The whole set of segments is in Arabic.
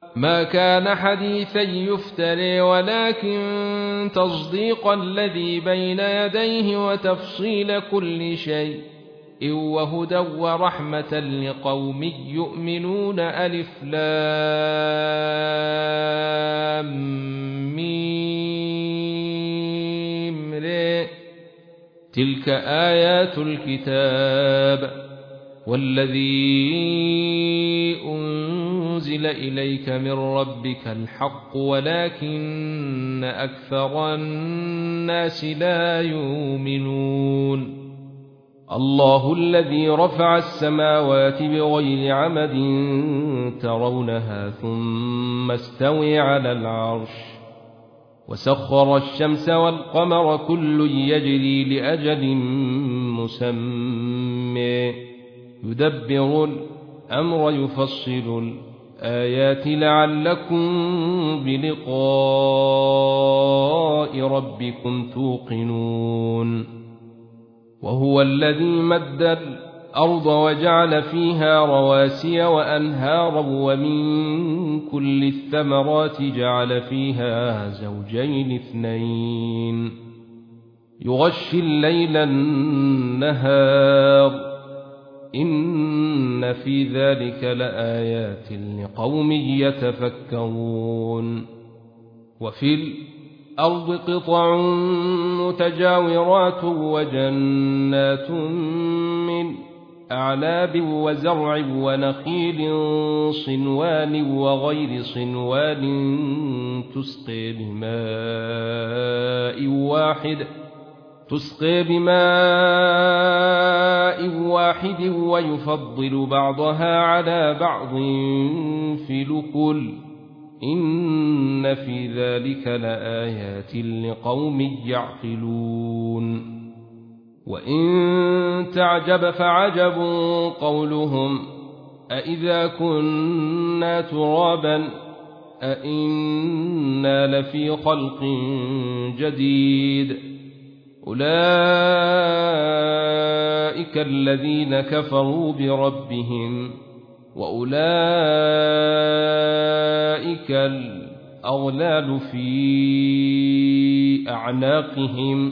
ما كان حديثا يفتري ولكن تصديق الذي بين يديه وتفصيل كل شيء وهدى ورحمة لقوم يؤمنون. ألف لام ميم ر تلك آيات الكتاب والذي أنزل إليك من ربك الحق ولكن أكثر الناس لا يؤمنون. الله الذي رفع السماوات بغير عمد ترونها ثم استوى على العرش وسخر الشمس والقمر كل يجري لأجل مسمى يدبر الأمر يفصل الآيات لعلكم بلقاء ربكم توقنون. وهو الذي مد الأرض وجعل فيها رواسي وأنهارا ومن كل الثمرات جعل فيها زوجين اثنين يغشي الليل النهار إن في ذلك لآيات لقوم يتفكرون. وفي الأرض قطع متجاورات وجنات من أعناب وزرع ونخيل صنوان وغير صنوان تسقي بماء واحد ويفضل بعضها على بعض في الأكل إن في ذلك لآيات لقوم يعقلون. وإن تعجب فعجب قولهم أإذا كنا ترابا أإنا لفي خلق جديد أولئك الذين كفروا بربهم وأولئك الأغلال في أعناقهم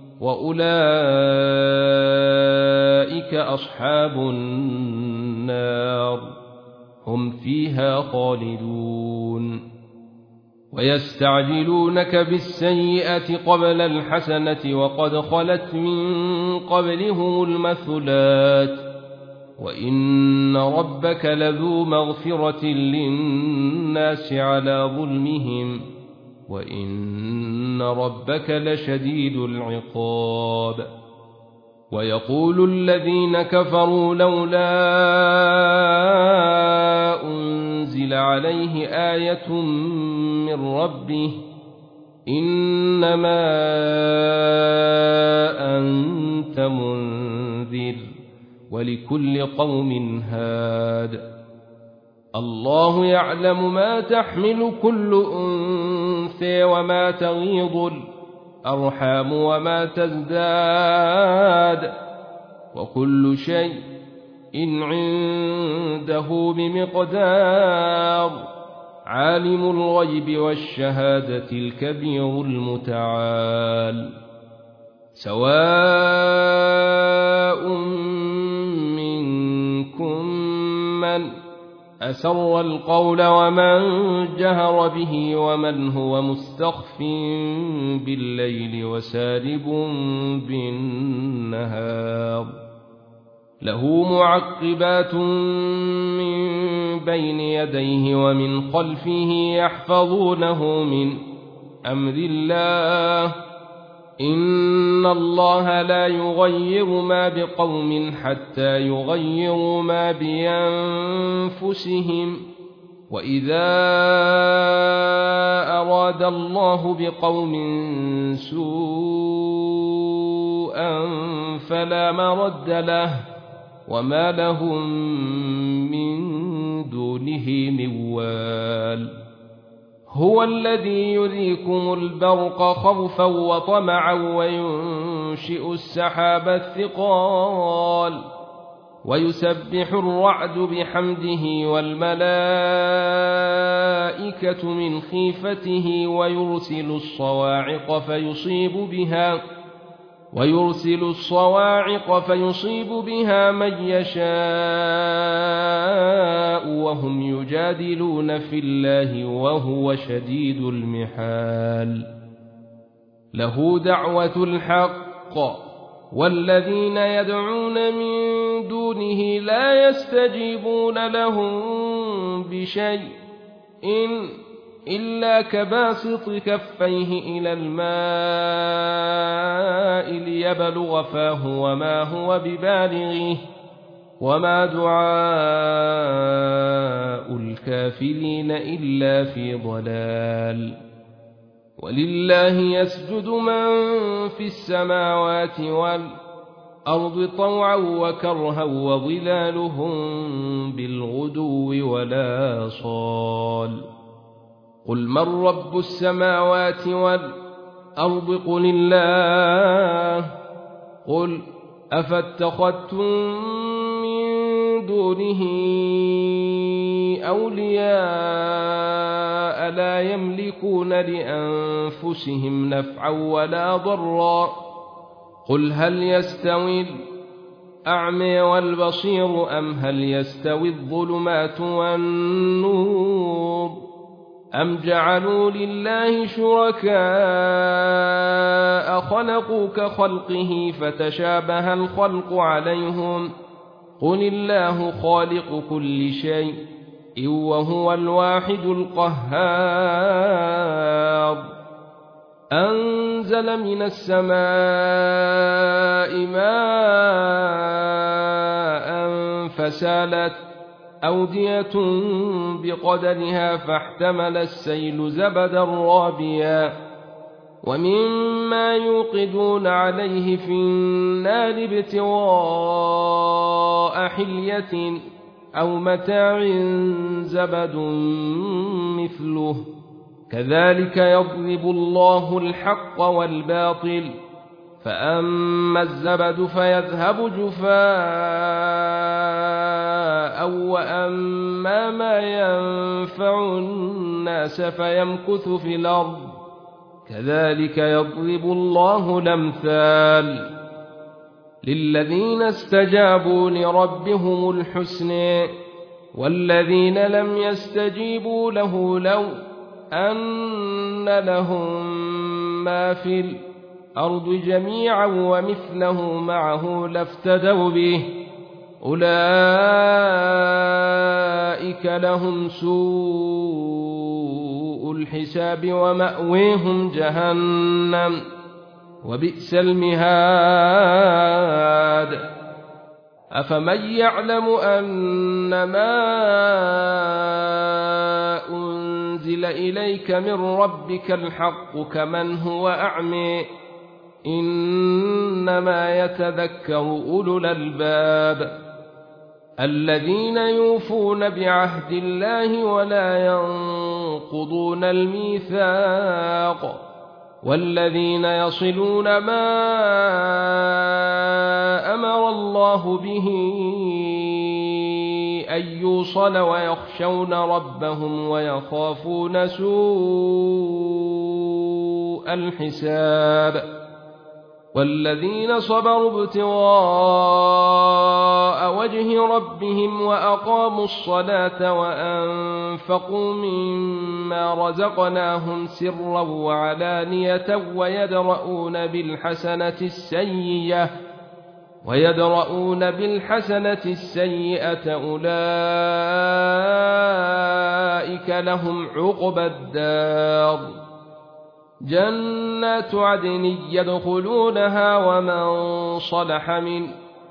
وأولئك أصحاب النار هم فيها خالدون. ويستعجلونك بالسيئة قبل الحسنة وقد خلت من قبلهم المثلات وإن ربك لذو مغفرة للناس على ظلمهم وإن ربك لشديد العقاب. ويقول الذين كفروا لولا أنزل عليه آية من ربه إنما أنت منذر ولكل قوم هاد الله يعلم ما تحمل كل أنثى وما تغيض الأرحام وما تزداد وكل شيء إن عنده بمقدار عالم الغيب والشهادة الكبير المتعال. سواء منكم من أسر القول ومن جهر به ومن هو مستخف بالليل وسارب بالنهار له معقبات من بين يديه ومن خلفه يحفظونه من أمر الله إن الله لا يغير ما بقوم حتى يغيروا ما بأنفسهم وإذا أراد الله بقوم سوءا فلا مرد له وما لهم من دونه من وال. هو الذي يريكم البرق خوفا وطمعا وينشئ السحاب الثقال ويسبح الرعد بحمده والملائكة الملائكة من خيفته ويرسل الصواعق فيصيب بها من يشاء وهم يجادلون في الله وهو شديد المحال. له دعوة الحق والذين يدعون من دونه لا يستجيبون لهم بشيء إلا كباسط كفيه إلى الماء ليبلغ فاه وما هو ببالغه وما دعاء الكافرين إلا في ضلال. ولله يسجد من في السماوات والأرض طوعا وكرها وظلالهم بالغدو ولا صال. قل من رب السماوات والأرض قل الله. قل أفاتخذتم من دونه أولياء لا يملكون لأنفسهم نفعا ولا ضرا. قل هل يستوي الأعمى والبصير أم هل يستوي الظلمات والنور أم جعلوا لله شركاء خلقوا كخلقه فتشابه الخلق عليهم. قل الله خالق كل شيء وهو الواحد القهار. أنزل من السماء ماء فسالت أودية بقدرها فاحتمل السيل زبدا رابيا ومما يوقدون عليه في النار ابتغاء حلية أو متاع زبد مثله كذلك يضرب الله الحق والباطل فأما الزبد فيذهب جفاء وأما ما ينفع الناس فيمكث في الأرض كذلك يضرب الله الأمثال. للذين استجابوا لربهم الحسنى والذين لم يستجيبوا له لو أن لهم ما في الأرض جميعا ومثله معه لافتدوا به أولئك لهم سوء الحساب ومأويهم جهنم وبئس المهاد. أفمن يعلم أنما أنزل إليك من ربك الحق كمن هو أعمى إنما يتذكر أولو الألباب الذين يوفون بعهد الله ولا ينقضون الميثاق والذين يصلون ما أمر الله به أن يوصل ويخشون ربهم ويخافون سوء الحساب والذين صبروا ابتغاء وجه ربهم وأقاموا الصلاة وأنفقوا مما رزقناهم سرا وعلانية ويدرؤون بالحسنة السيئة أولئك لهم عقبى الدار جنات عدن يدخلونها ومن صلح من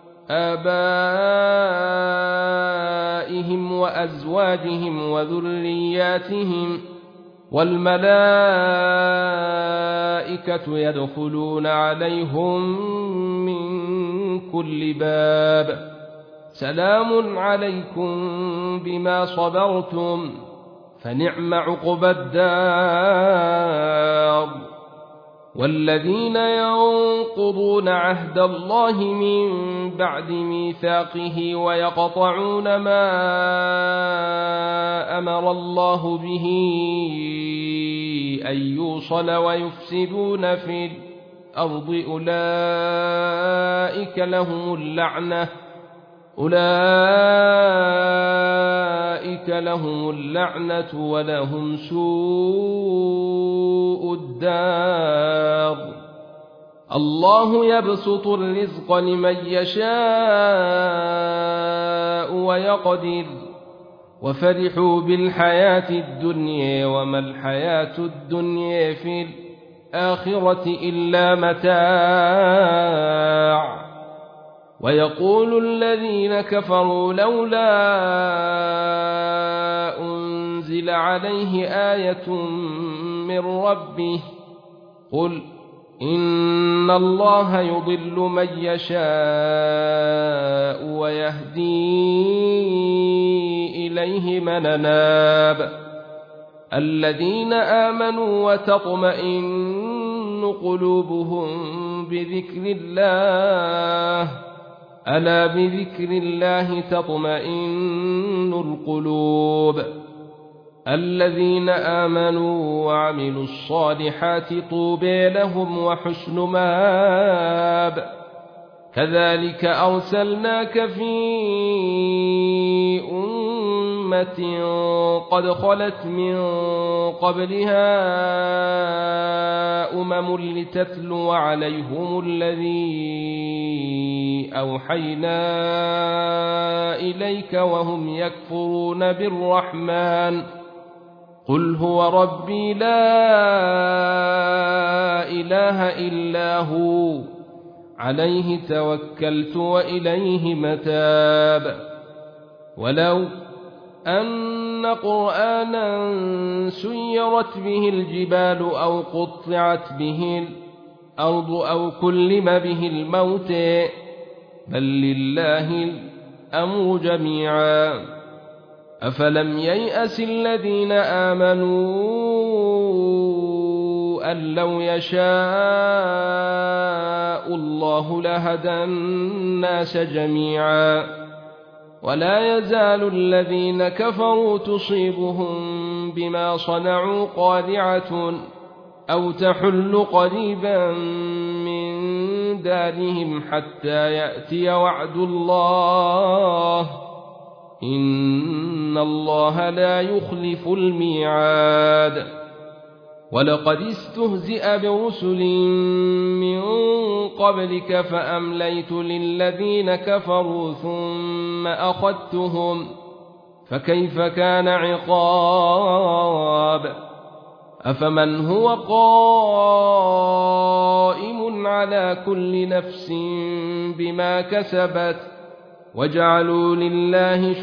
آبائهم وأزواجهم وذرياتهم والملائكة يدخلون عليهم من كل باب سلام عليكم بما صبرتم فنعم عقبى الدار. والذين ينقضون عهد الله من بعد ميثاقه ويقطعون ما أمر الله به أن يوصل ويفسدون في الأرض أولئك لهم اللعنة ولهم سوء الدار. الله يبسط الرزق لمن يشاء ويقدر وفرحوا بالحياة الدنيا وما الحياة الدنيا في الآخرة إلا متاع. ويقول الذين كفروا لولا أنزل عليه آية من ربه قل إن الله يضل من يشاء ويهدي إليه من أناب. الذين آمنوا وتطمئن قلوبهم بذكر الله ألا بذكر الله تطمئن القلوب. الذين آمنوا وعملوا الصالحات طوبى لهم وحسن مآب. كذلك أرسلناك في أمة قد خلت من قبلها لتتلو عليهم الذي أوحينا إليك وهم يكفرون بالرحمن قل هو ربي لا إله إلا هو عليه توكلت وإليه متاب. ولو أن قرآنا سيرت به الجبال أو قطعت به الأرض أو كلم به الموت بل لله الأمر جميعا. أفلم ييأس الذين آمنوا أن لو يشاء الله لهدى الناس جميعا ولا يزال الذين كفروا تصيبهم بما صنعوا قارعة أو تحل قريبا من دارهم حتى يأتي وعد الله إن الله لا يخلف الميعاد. ولقد استهزئ برسل من قبلك فأمليت للذين كفروا ثم أخذتهم فكيف كان عقاب. أفمن هو قائم على كل نفس بما كسبت وجعلوا لله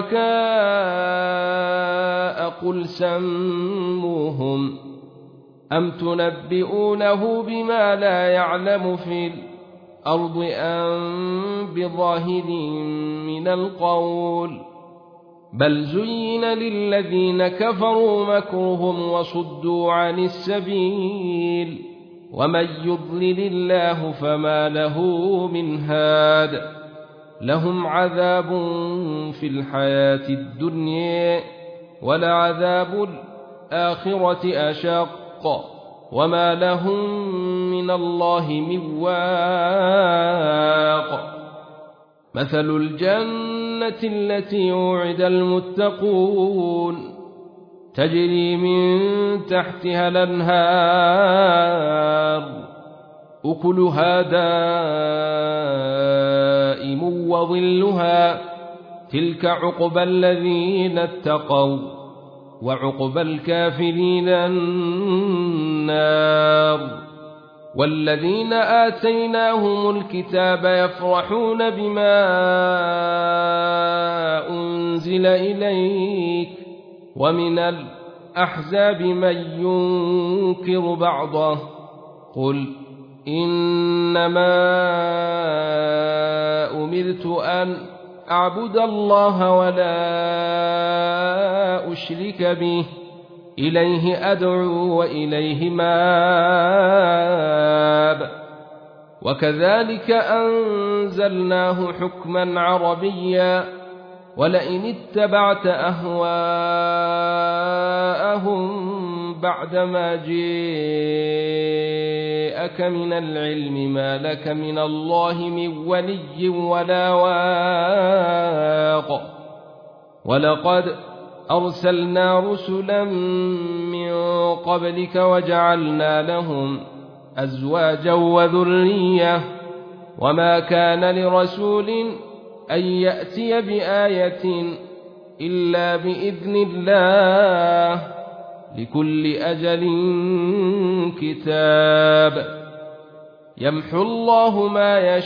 شركاء قل سموهم أم تنبئونه بما لا يعلم في الأرض أم بظاهر من القول بل زين للذين كفروا مكرهم وصدوا عن السبيل ومن يضلل الله فما له من هاد. لهم عذاب في الحياة الدنيا ولعذاب الآخرة أشق وما لهم من الله من واق. مثل الجنة التي وعد المتقون تجري من تحتها الأنهار أكلها دائم وظلها تلك عقبى الذين اتقوا وعقبى الكافرين النار. والذين آتيناهم الكتاب يفرحون بما أنزل إليك ومن الأحزاب من ينكر بعضه قل إنما أمرت أن أعبد الله ولا أشرك به إليه أدعو وإليه مآب. وكذلك أنزلناه حكما عربيا ولئن اتبعت أهواءهم بعدما جاءك من العلم ما لك من الله من ولي ولا واق ولقد أرسلنا رسلا من قبلك وجعلنا لهم أزواجا وذرية وما كان لرسول أن يأتي بآية إلا بإذن الله لكل أجل كتاب يمحو الله ما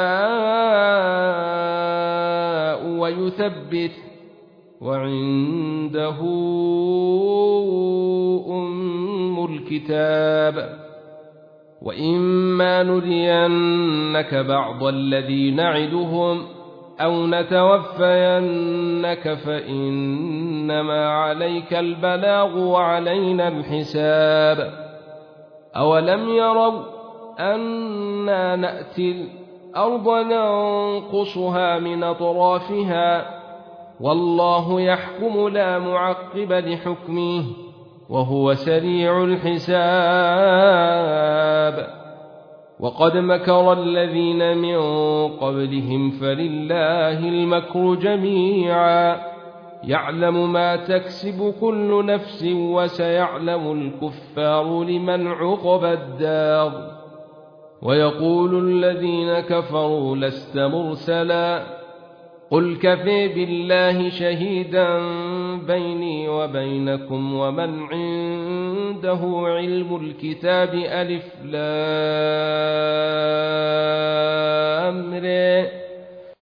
يشاء ويثبت وعنده أم الكتاب وإما نرينك بعض الذي نعدهم أو نتوفينك فإنما عليك البلاغ وعلينا الحساب أولم يروا أنا نأتي الأرض ننقصها من أطرافها والله يحكم لا معقب لحكمه وهو سريع الحساب وقد مكر الذين من قبلهم فلله المكر جميعا يعلم ما تكسب كل نفس وسيعلم الكفار لمن عقبى الدار ويقول الذين كفروا لست مرسلا قل كفى بالله شهيدا بيني وبينكم ومن عنده علم الكتاب ألف لام ر